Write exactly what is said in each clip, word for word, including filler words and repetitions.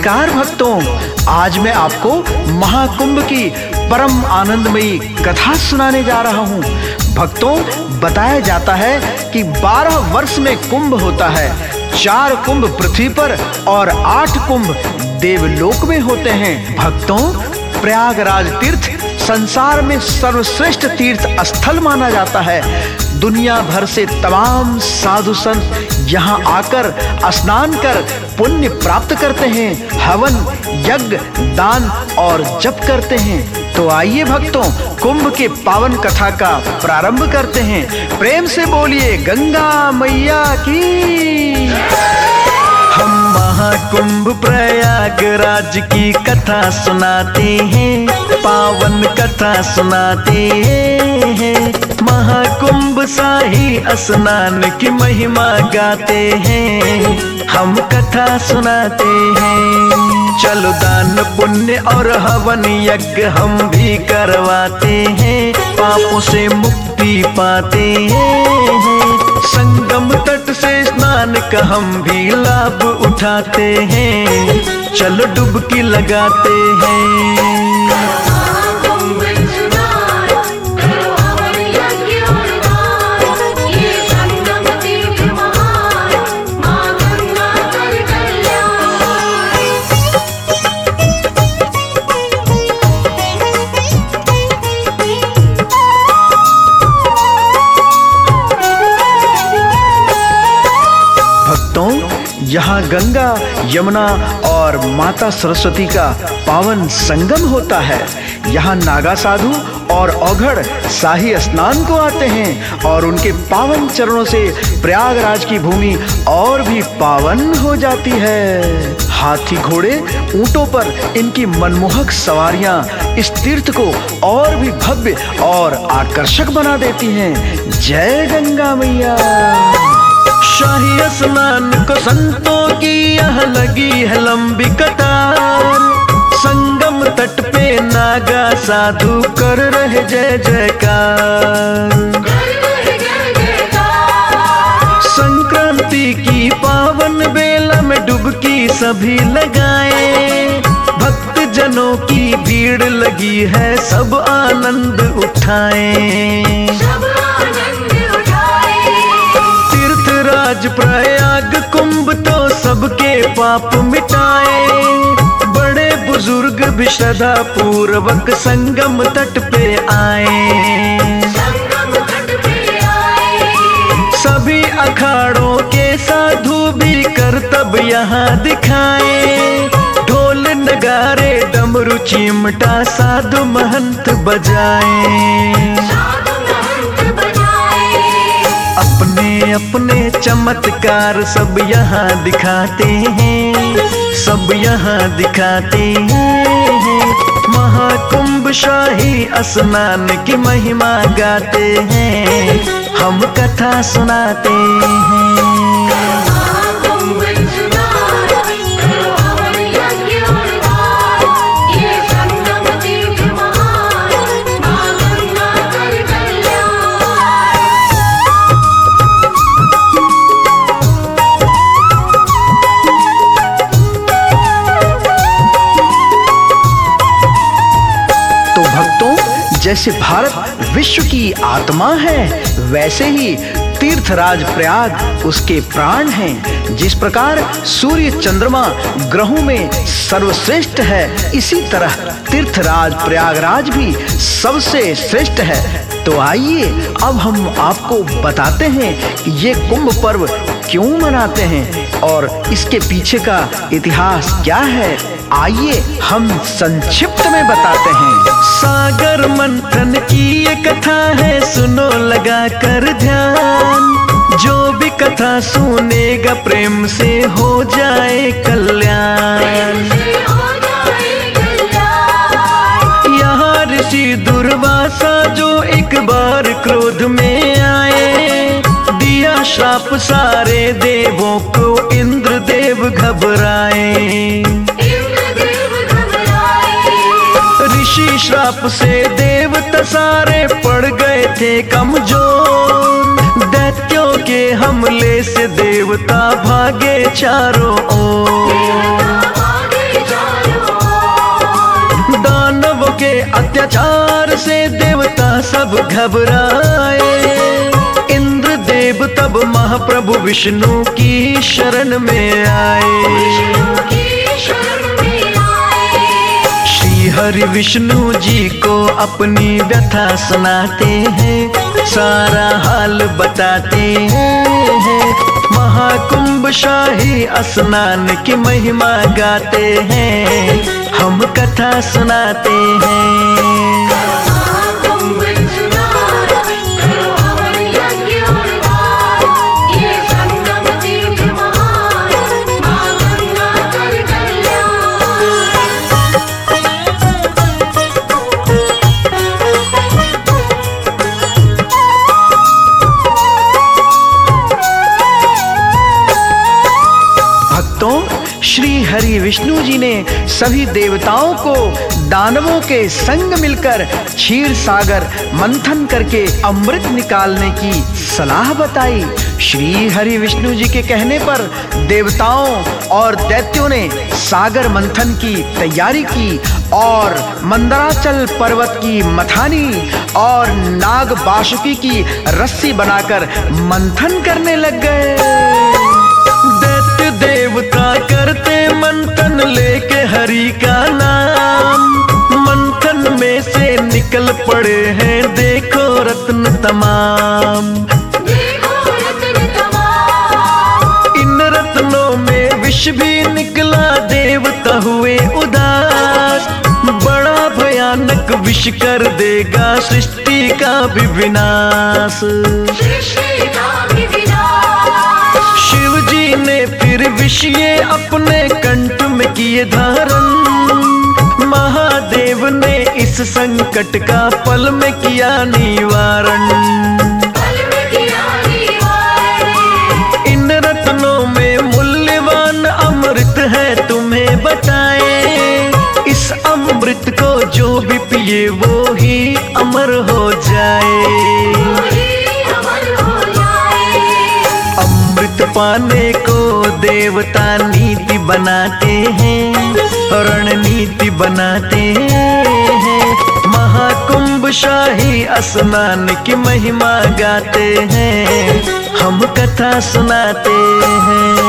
नमस्कार भक्तों, आज मैं आपको महाकुंभ की परम आनंदमयी कथा सुनाने जा रहा हूँ। भक्तों, बताया जाता है कि बारह वर्ष में कुंभ होता है। चार कुंभ पृथ्वी पर और आठ कुंभ देवलोक में होते हैं। भक्तों, प्रयागराज तीर्थ संसार में सर्वश्रेष्ठ तीर्थ स्थल माना जाता है। दुनिया भर से तमाम साधु संत यहाँ आकर स्नान कर पुण्य प्राप्त करते हैं, हवन, यज्ञ, दान और जप करते हैं। तो आइए भक्तों, कुंभ के पावन कथा का प्रारंभ करते हैं। प्रेम से बोलिए गंगा मैया की। हम महाकुंभ प्रयागराज की कथा सुनाते हैं, पावन कथा सुनाते हैं। महाकुंभ शाही स्नान की महिमा गाते हैं, हम कथा सुनाते हैं। चलो दान पुण्य और हवन यज्ञ हम भी करवाते हैं, पापों से मुक्ति पाते हैं। संगम तट से स्नान का हम भी लाभ उठाते हैं, चलो डुबकी लगाते हैं। यहाँ गंगा, यमुना और माता सरस्वती का पावन संगम होता है। यहाँ नागा साधु और औघड़ शाही स्नान को आते हैं और उनके पावन चरणों से प्रयागराज की भूमि और भी पावन हो जाती है। हाथी, घोड़े, ऊंटों पर इनकी मनमोहक सवारियां इस तीर्थ को और भी भव्य और आकर्षक बना देती हैं। जय गंगा मैया। शाही स्नान को संतों की यहाँ लगी है लंबी कतार। संगम तट पे नागा साधु कर रहे जय जयकार। संक्रांति की पावन बेला में डुबकी सभी लगाए। भक्त जनों की भीड़ लगी है, सब आनंद उठाएं। तीर्थराज प्रयाग कुंभ तो सबके पाप मिटाए। बड़े बुजुर्ग भी श्रद्धा पूर्वक संगम तट पे आए। सभी अखाड़ों के साधु भी करतब यहाँ दिखाए। ढोल नगारे डमरू चिमटा साधु महंत बजाए। अपने अपने चमत्कार सब यहाँ दिखाते हैं, सब यहाँ दिखाते हैं। महाकुंभ शाही स्नान की महिमा गाते हैं, हम कथा सुनाते हैं। जैसे भारत विश्व की आत्मा है, वैसे ही तीर्थराज प्रयाग उसके प्राण हैं। जिस प्रकार सूर्य चंद्रमा ग्रहों में सर्वश्रेष्ठ है, इसी तरह तीर्थराज प्रयागराज भी सबसे श्रेष्ठ है। तो आइए अब हम आपको बताते हैं कि ये कुंभ पर्व क्यों मनाते हैं और इसके पीछे का इतिहास क्या है। आइए हम संक्षिप्त में बताते हैं। सागर मंथन की ये कथा है, सुनो लगा कर ध्यान। जो भी कथा सुनेगा प्रेम से हो जाए कल्याण। यहाँ ऋषि दुर्वासा जो एक बार क्रोध में आए, दिया श्राप सारे देवों को, इंद्र देव घबराए। ऋषि श्राप से देवता सारे पड़ गए थे कमजोर। दैत्यों के हमले से देवता भागे चारों ओर। दानवों के अत्याचार से देवता सब घबराए। इंद्र देव तब महाप्रभु विष्णु की शरण में आए। श्री हरि विष्णु जी को अपनी व्यथा सुनाते हैं, सारा हाल बताते हैं। महाकुंभ शाही स्नान की महिमा गाते हैं, हम कथा सुनाते हैं। श्री हरि विष्णु जी ने सभी देवताओं को दानवों के संग मिलकर क्षीर सागर मंथन करके अमृत निकालने की सलाह बताई। श्री हरि विष्णु जी के कहने पर देवताओं और दैत्यों ने सागर मंथन की तैयारी की और मंदराचल पर्वत की मथानी और नाग बासुकी की रस्सी बनाकर मंथन करने लग गए। दैत्य देवता करते मंथन लेके हरि का नाम, मंथन में से निकल पड़े हैं देखो रत्न तमाम। देखो रत्न तमाम। इन रत्नों में विष भी निकला, देवता हुए उदास। बड़ा भयानक विष कर देगा सृष्टि का भी विनाश। सृष्टि का भी विनाश। शिव जी ने फिर विष ये अपने कंठ में किए धारण, महादेव ने इस संकट का पल में किया निवारण। इन रत्नों में मूल्यवान अमृत है तुम्हें बताए, इस अमृत को जो भी पिए वो ही अमर हो जाए। अमृत पाने को देवता नीति बनाते हैं, रणनीति बनाते हैं। महाकुंभ शाही स्नान की महिमा गाते हैं, हम कथा सुनाते हैं।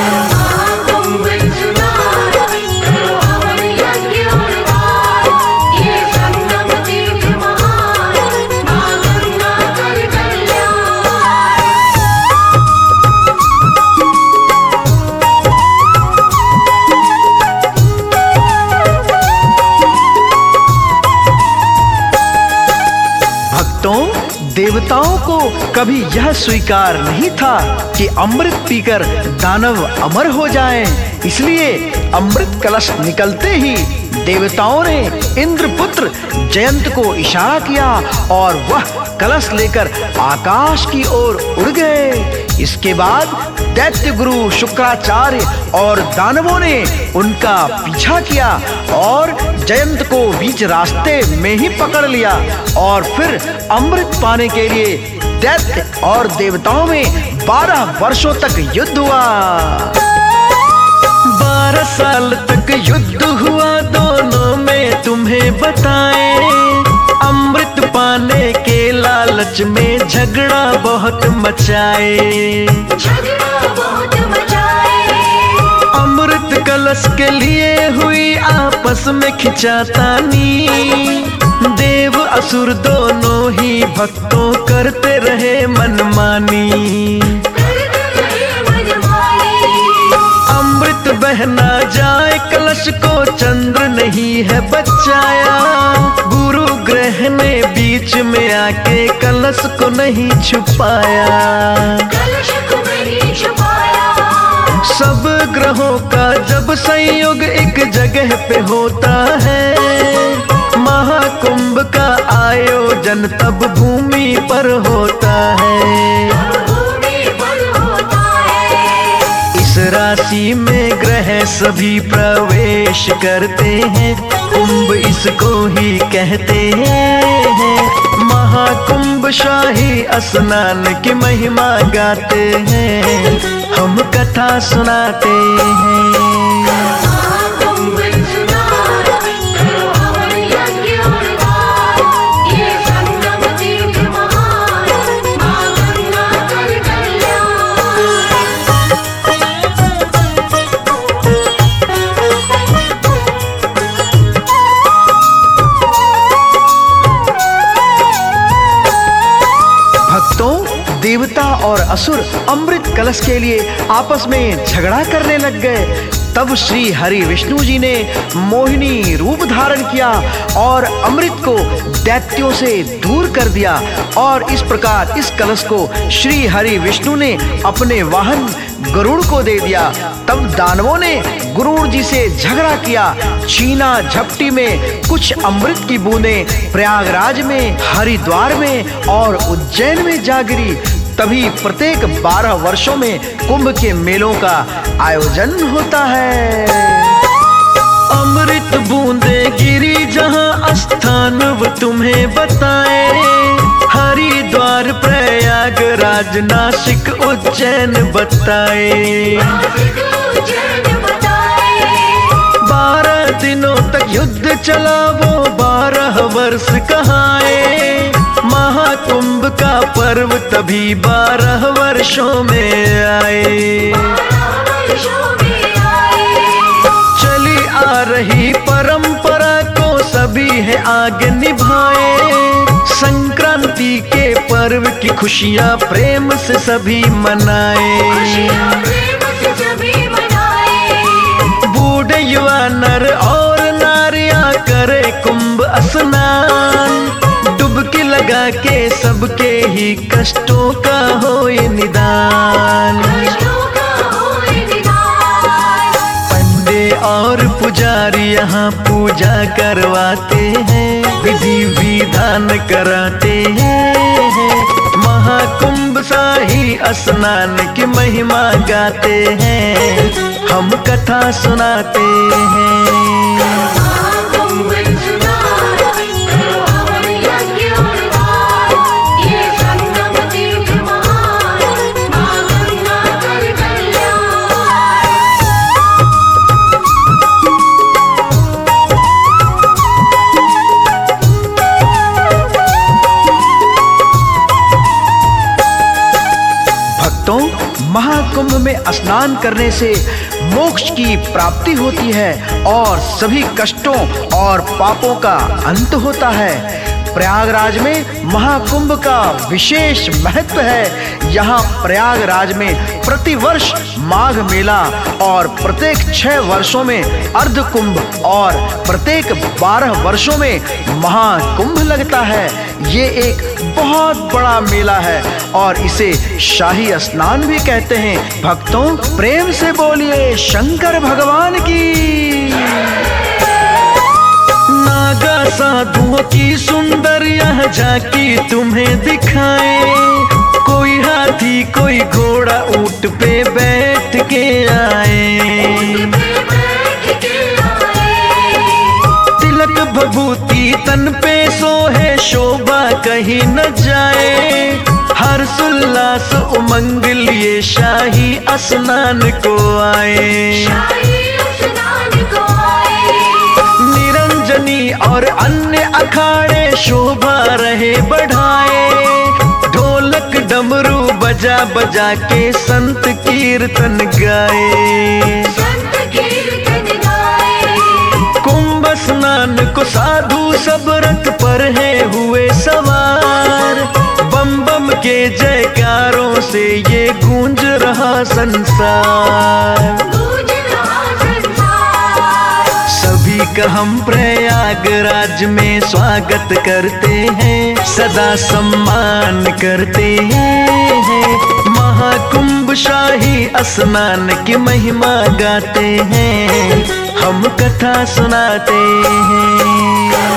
देवताओं को कभी यह स्वीकार नहीं था कि अमृत पीकर दानव अमर हो जाएं, इसलिए अमृत कलश निकलते ही देवताओं ने इंद्रपुत्र जयंत को इशारा किया और वह कलश लेकर आकाश की ओर उड़ गए। इसके बाद दैत्य गुरु शुक्राचार्य और दानवों ने उनका पीछा किया और जयंत को बीच रास्ते में ही पकड़ लिया और फिर अमृत पाने के लिए दैत्य और देवताओं में बारह वर्षों तक युद्ध हुआ। बारह साल तक युद्ध हुआ दोनों में तुम्हें बताएं, अमृत पाने के लालच में झगड़ा बहुत मचाए। झगड़ा बहुत मचाए। अमृत कलश के लिए हुई आपस में खिंचातानी, देव असुर दोनों ही भक्तों करते रहे मनमानी। अमृत बहना जाए कलश को चंद्र नहीं है बचाया, गुरु ग्रह ने बीच में आके कलश को नहीं छुपाया। कलश को नहीं छुपाया। सब ग्रहों का जब संयोग एक जगह पे होता है, महाकुंभ का आयोजन तब भूमि पर होता है। राशि में ग्रह सभी प्रवेश करते हैं, कुंभ इसको ही कहते हैं। महाकुंभ शाही स्नान की महिमा गाते हैं, हम कथा सुनाते हैं। देवता और असुर अमृत कलश के लिए आपस में झगड़ा करने लग गए। तब श्री हरि विष्णु जी ने मोहिनी रूप धारण किया और अमृत को दैत्यों से दूर कर दिया और इस प्रकार इस कलश को श्री हरि विष्णु ने अपने वाहन गरुड़ को दे दिया। तब दानवों ने गरुड़ जी से झगड़ा किया। छीना झपटी में कुछ अमृत की बूंदें प्रयागराज में, हरिद्वार में और उज्जैन में जा गिरी। तभी प्रत्येक बारह वर्षों में कुंभ के मेलों का आयोजन होता है। अमृत बूंदे गिरी जहां स्थान वो तुम्हें बताए, हरिद्वार प्रयागराज नासिक उज्जैन बताए। बारह दिनों तक युद्ध चला वो बारह वर्ष कहाए। महाकुंभ का पर्व तभी बारह वर्षों में आए। चली आ रही परंपरा को सभी है आगे निभाए। संक्रांति के पर्व की खुशियां प्रेम से सभी मनाए। बूढ़े युवा नर और नारियां करे कुंभ स्नान, डुबकी लगा के सबके ही कष्टों का होए निदान। पंडे और पुजारी यहाँ पूजा करवाते हैं, विधि विधान कराते हैं। महाकुंभ शाही स्नान की महिमा गाते हैं, हम कथा सुनाते हैं। महाकुंभ में स्नान करने से मोक्ष की प्राप्ति होती है और सभी कष्टों और पापों का अंत होता है। प्रयागराज में महाकुंभ का विशेष महत्व है। यहाँ प्रयागराज में प्रतिवर्ष माघ मेला और प्रत्येक छह वर्षों में अर्ध कुंभ और प्रत्येक बारह वर्षों में महाकुंभ लगता है। ये एक बहुत बड़ा मेला है और इसे शाही स्नान भी कहते हैं। भक्तों, प्रेम से बोलिए शंकर भगवान की। नागा साधुओं की सुंदर यह झांकी तुम्हें दिखाए। कोई हाथी कोई घोड़ा ऊंट पे बैठ के आए। तिलक भभूति तन पे सोहे शोभा कहीं न जाए। हर्ष उल्लास उमंग लिए शाही स्नान को आए। निरंजनी और अन्य अखाड़े शोभा रहे बढ़ाए। ढोलक डमरू बजा बजा के संत कीर्तन गाए। कुंभ स्नान को साधु सब रथ पर है हुए सवार। बम बम के जयकारों से ये गूंज रहा संसार। सभी का हम प्रयागराज में स्वागत करते हैं, सदा सम्मान करते हैं। महाकुंभ शाही स्नान की महिमा गाते हैं, हम कथा सुनाते हैं।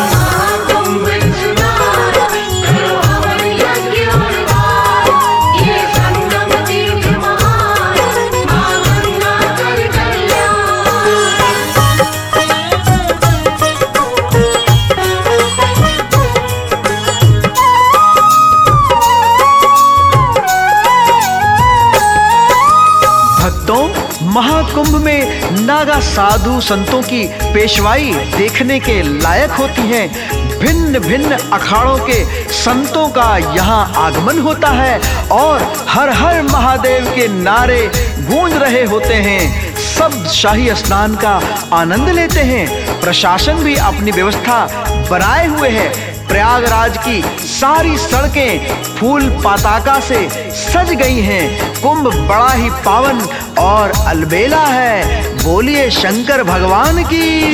महाकुंभ में नागा साधु संतों की पेशवाई देखने के लायक होती है। भिन्न भिन्न अखाड़ों के संतों का यहाँ आगमन होता है और हर हर महादेव के नारे गूंज रहे होते हैं। सब शाही स्नान का आनंद लेते हैं। प्रशासन भी अपनी व्यवस्था बनाए हुए है। प्रयागराज की सारी सड़कें फूल पताका से सज गई हैं। कुंभ बड़ा ही पावन और अलबेला है। बोलिए शंकर भगवान की।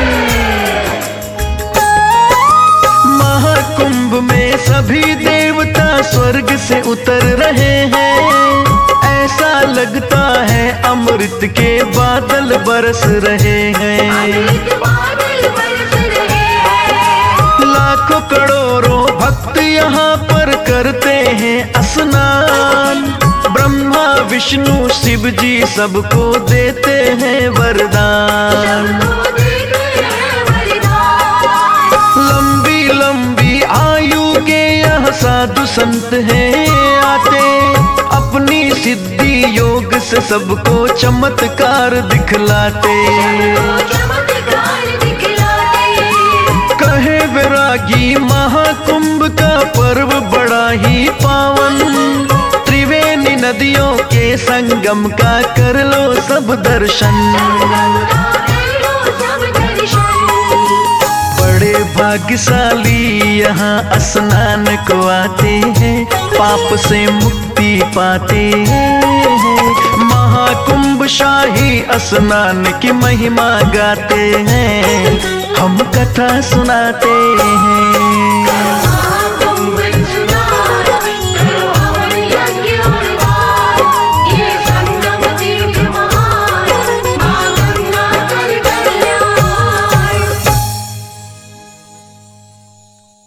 महाकुंभ में सभी देवता स्वर्ग से उतर रहे हैं। ऐसा लगता है अमृत के बादल बरस रहे हैं। लाखों करोड़ों भक्त यहाँ पर करते हैं स्नान। ब्रह्मा विष्णु शिव जी सबको देते हैं वरदान। लंबी लंबी आयु के यहाँ साधु संत हैं आते। अपनी सिद्धि योग से सबको चमत्कार दिखलाते। कहे वैरागी महाकुंभ का पर्व बड़ा ही पावन। त्रिवेणी नदियों के संगम का कर लो सब दर्शन। बड़े भाग्यशाली यहाँ स्नान को आते हैं। पाप से मुक्ति पाते हैं। महाकुंभ शाही स्नान की महिमा गाते हैं। हम कथा सुनाते हैं।